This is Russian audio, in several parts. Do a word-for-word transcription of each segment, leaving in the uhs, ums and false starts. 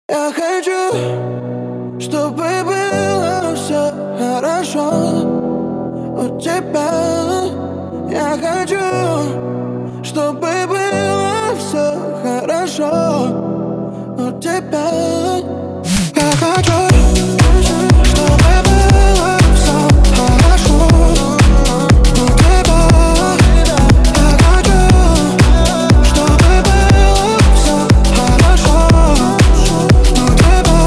Я хочу, чтобы было все хорошо у тебя. Я хочу, чтобы было все хорошо у тебя. Я хочу, чтобы было все хорошо у тебя. Я хочу, чтобы было все хорошо у тебя.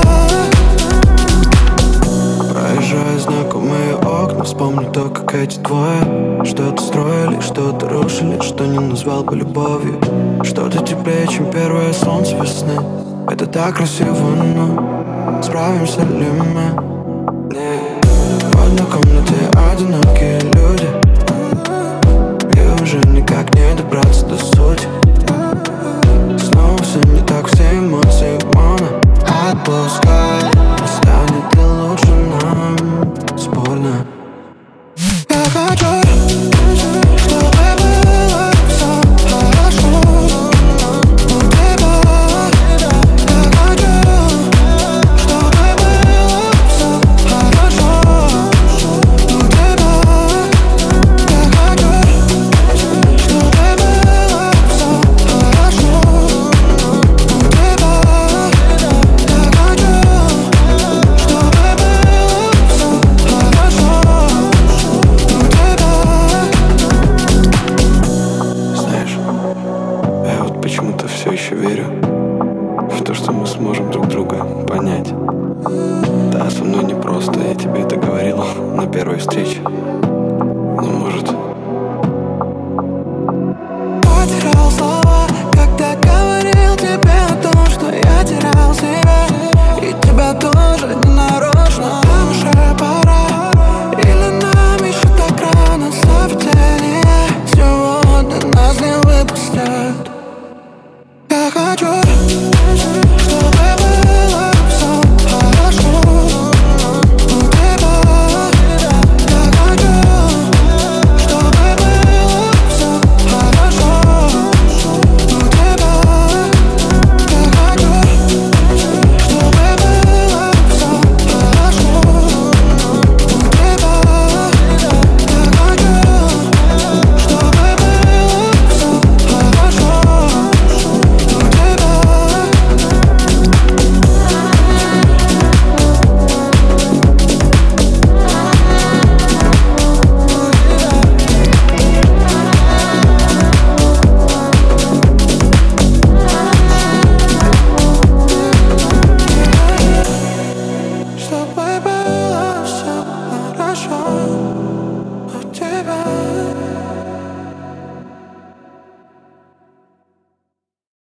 Проезжая знакомые окна, вспомню то, как эти двое что-то строили, что-то рушили, что не назвал бы любовью. Что-то теплее, чем первое солнце весны. Это так красиво, но справимся ли мы? Нет. В одной комнате одинокие люди, и уже никак не добраться до сути. Снова все не так, все эмоции моно. Отпускай, не станет ли лучше нам? Спорно. Я хочу, чтобы было все хорошо у тебя. Я хочу, чтобы было все хорошо у тебя. Я хочу, чтобы было все хорошо у тебя. Я хочу, чтобы было все хорошо у тебя. Знаешь, я вот почему-то все еще верю в то, что мы сможем друг друга понять. Да, со мной непросто, я тебе это говорил на первой встрече. Но может